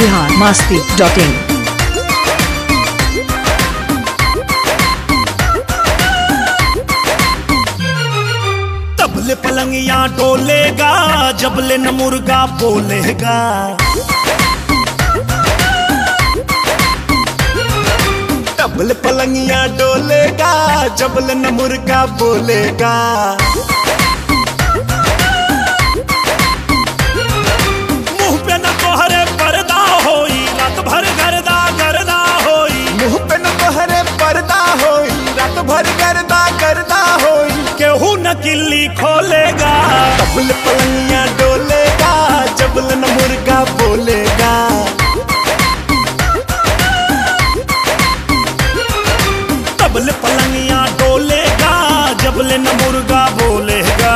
biharmasti.in। तबले पलंगिया डोलेगा जबले न मुर्गा बोलेगा। तबले पलंगिया डोलेगा जबले न मुर्गा बोलेगा। मुंह पे न तोहरे पर्दा होई रात भर गर्दा गर्दा होई। मुंह पे न तोहरे पर्दा होई रात भर गर्दा गर्दा होई। केहू न किल्ली खोलेगा तबले पलंगिया डोलेगा जबले न मुर्गा बोलेगा। तबले पलंगिया डोलेगा जबले न मुर्गा बोलेगा।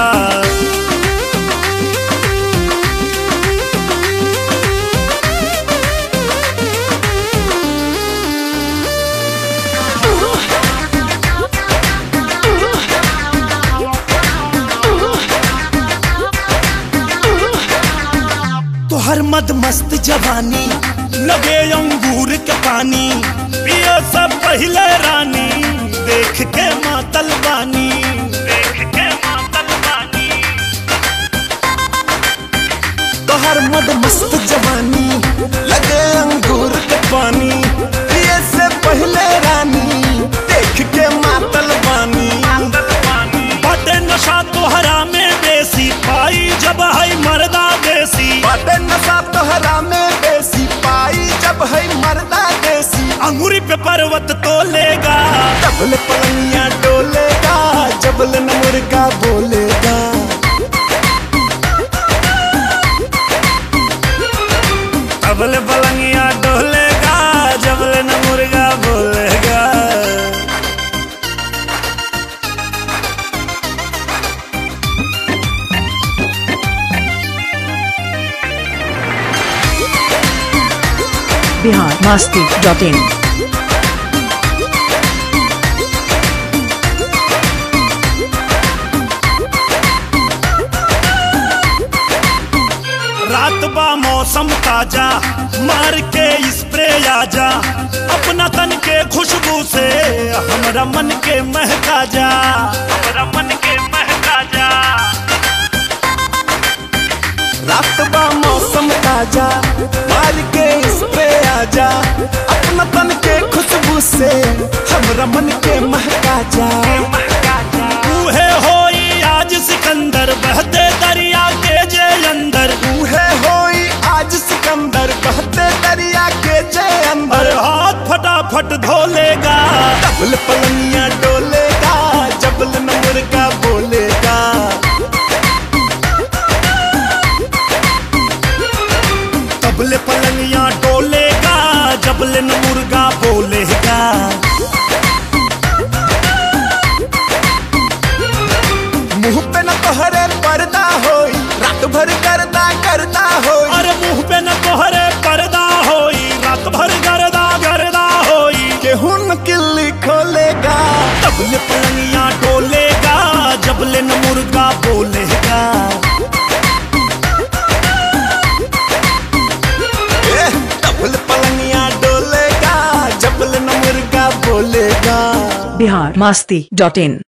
तोहर मद मस्त जवानी लगे अंगूर के पानी। पियो सब पहले रानी देख के मातल बानी। देख के मातल बानी। तोहर मद मस्त जवानी लगे अंगूर के पानी। पियो से पहले रानी देख के मातल बानी। बाटे नशा तोहरा में बेसी पाई जब है मर्दा देसी। बाटे नशा तोहरा में बेसी पाई जब है मर्दा देसी। अंगूरी पे पर्वत तोलेगा तबले पलंगिया डोलेगा जबले न मुर्गा बोलेगा। तबले पलंगिया डोलेगा जबले न मुर्गा बोलेगा। biharmasti.in। रात बा मौसम ताजा मार के स्प्रे आजा। अपना तन के खुशबू से हमरा मन के महका जा। हमरा मन के महका जा। रात बा मौसम ताजा मार के स्प्रे आजा। अपना तन के खुशबू से हमरा मन के महका जा। तूहे होई आज सिकंदर बहते दरिया के जे अंदर। तूहे होई आज सिकंदर बहते दरिया के जे अंदर। हाथ फटाफट धोलेगा तबले पलंगिया डोलेगा जबले न मुर्गा बोलेगा। तबले पलंगिया डोलेगा जबले न मुर्गा बोलेगा। मुंह पे न तोहरे पर्दा होई रात भर गर्दा गर्दा होई। अरे मुंह पे न तोहरे पर्दा होई रात भर गर्दा गर्दा होई। केहू न किल्ली खोलेगा तबले पलंगिया डोलेगा जबले न मुर्गा बोलेगा। तबले पलंगिया डोलेगा जबले न मुर्गा बोलेगा। biharmasti.in।